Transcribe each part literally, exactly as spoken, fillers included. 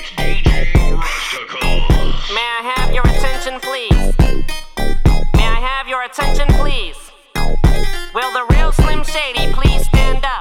May I have your attention, please? May I have your attention, please? Will the real Slim Shady please stand up?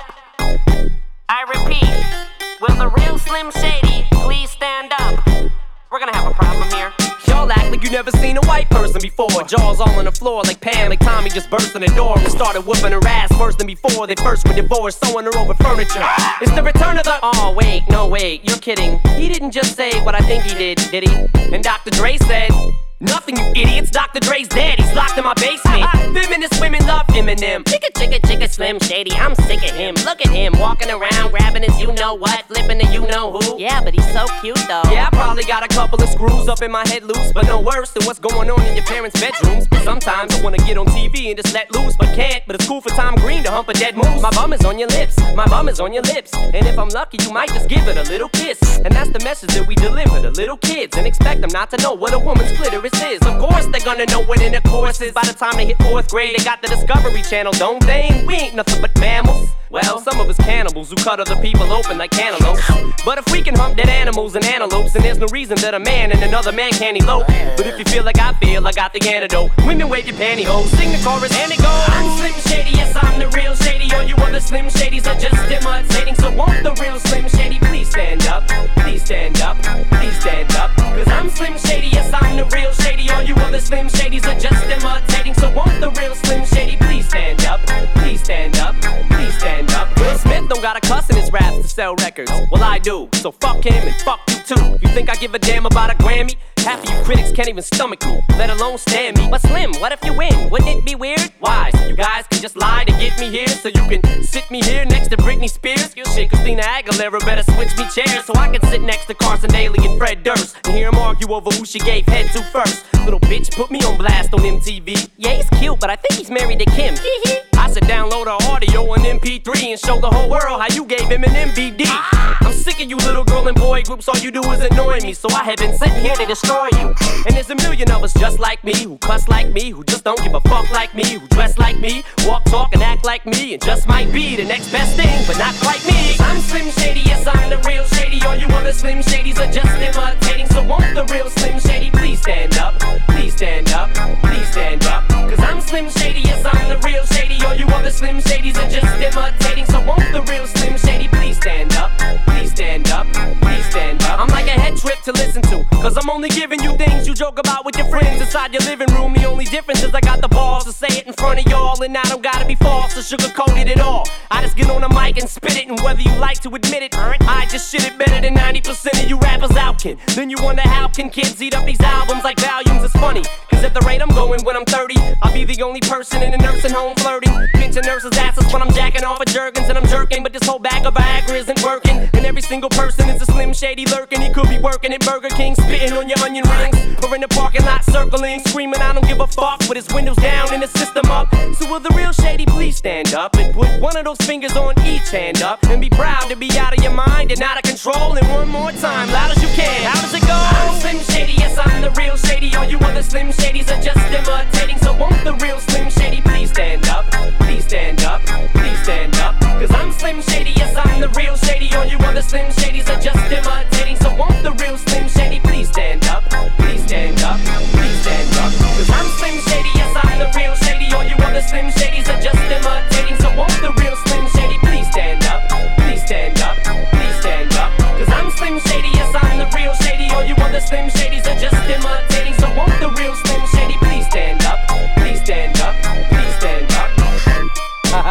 I repeat, will the real Slim Shady please stand up? We're gonna have a problem here. Y'all act like you never seen a white person before. Jaws all on the floor like Pam, like Tommy just burst in the door and started whooping her ass worse than before they first were divorced, sewing her over furniture. It's the return of the... Oh, wait, no, wait, you're kidding. He didn't just say what I think he did, did he? And Doctor Dre said... Nothing, you idiots. Doctor Dre's dead. He's locked in my basement. Feminist women love Eminem. Chicka, chicka, chicka, Slim Shady. I'm sick of him. Look at him walking around, grabbing his you-know-what, flipping the you-know-who. Yeah, but he's so cute, though. Yeah, I probably got a couple of screws up in my head loose, but no worse than what's going on in your parents' bedrooms. But sometimes I wanna get on T V and just let loose, but can't. But it's cool for Tom Green to hump a dead moose. My bum is on your lips. My bum is on your lips. And if I'm lucky, you might just give it a little kiss. And that's the message that we deliver to little kids, and expect them not to know what a woman's clitoris is. Of course they're gonna know what intercourse is. By the time they hit fourth grade, they got the Discovery Channel, don't they? We ain't nothing but mammals. Well, some of us cannibals who cut other people open like cantaloupes. But if we can hump dead animals and antelopes, then there's no reason that a man and another man can't elope. But if you feel like I feel, I got the antidote. Women wave your pantyhose, sing the chorus and it goes. I'm Slim Shady, yes I'm the real Shady. All you other Slim Shadys are just imitating. So won't the real Slim Shady please stand up? Please stand up, please stand up. Cause I'm Slim Shady, yes I'm the real Shady. All you other Slim Shadys are just imitating. So won't the real Slim Shady please stand up? Please stand up, please stand up. Will Smith don't got a cuss in his raps to sell records. Well, I do, so fuck him and fuck you too. You think I give a damn about a Grammy? Half of you critics can't even stomach me, let alone stand me. But Slim, what if you win? Wouldn't it be weird? Why? So you guys can just lie to get me here, so you can sit me here next to Britney Spears? Shit, Christina Aguilera better switch me chairs, so I can sit next to Carson Daly and Fred Durst and hear them argue over who she gave head to first. Little bitch put me on blast on M T V. Yeah, he's cute, but I think he's married to Kim. I should download her audio on M P three and show the whole world how you gave him an M V D. I'm sick of you little girl and boy groups, all you do is annoy me, so I have been sitting here to destroy you. And there's a million of us just like me, who cuss like me, who just don't give a fuck like me, who dress like me, walk, talk, and act like me, and just might be the next best thing, but not quite me. I'm Slim Shady, yes I'm the real Shady. All you other Slim Shadys are just imitating. So won't the real Slim Shady please stand up? Please stand up, please stand up. Cause I'm Slim Shady, yes I'm the real Shady. All you other Slim Shadys are just imitating. So won't the real Slim Shady please stand up? Please stand up, please stand up. I'm like a head trip to listen to, cause I'm only giving you things you joke about with your friends inside your living room. The only difference is I got the balls to say it in front of y'all, and I don't gotta be false or sugarcoated at all. I just get on the mic and spit it, and whether you like to admit it, I just shit it better than ninety percent of you rappers out can. Then you wonder how can kids eat up these albums like volumes. It's funny, cause at the rate I'm going when I'm thirty, I'll be the only person in a nursing home flirting, pinching nurses' asses when I'm jacking off of Jergens and I'm jerking. But this whole bag of Viagra isn't working, and every single person is a Slim Shady lurking. He could be working at Burger King, spitting on your onion rings, or in the parking lot circling, screaming I don't give a fuck with his windows down and his system up. So will the real Shady please stand up and put one of those fingers on each hand up, and be proud to be out of your mind and out of control. And one more time, loud as you can, how does it go? I'm Slim Shady, yes I'm the real Shady. All you other Slim Shadys are just imitating. So won't the real Slim Shady please stand up? Please stand up, please stand up. Cause I'm Slim Shady, yes I'm the real Shady. All you other Slim Shadys are just imitating. So won't the real Slim Shady please stand up? Please stand up, please stand up. Cause I'm Slim Shady, yes I'm the real Shady. All you other Slim Shadys are just imitating. So won't the real Slim Shady please stand up? Please stand up, please stand up. Cause I'm Slim Shady, yes I'm the real Shady. All you other Slim Shadys are just imitating. So won't the real Slim Shady please stand up? Please stand up, please stand up.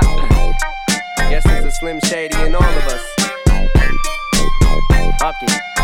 Guess there's a Slim Shady in all of us. Fuck it.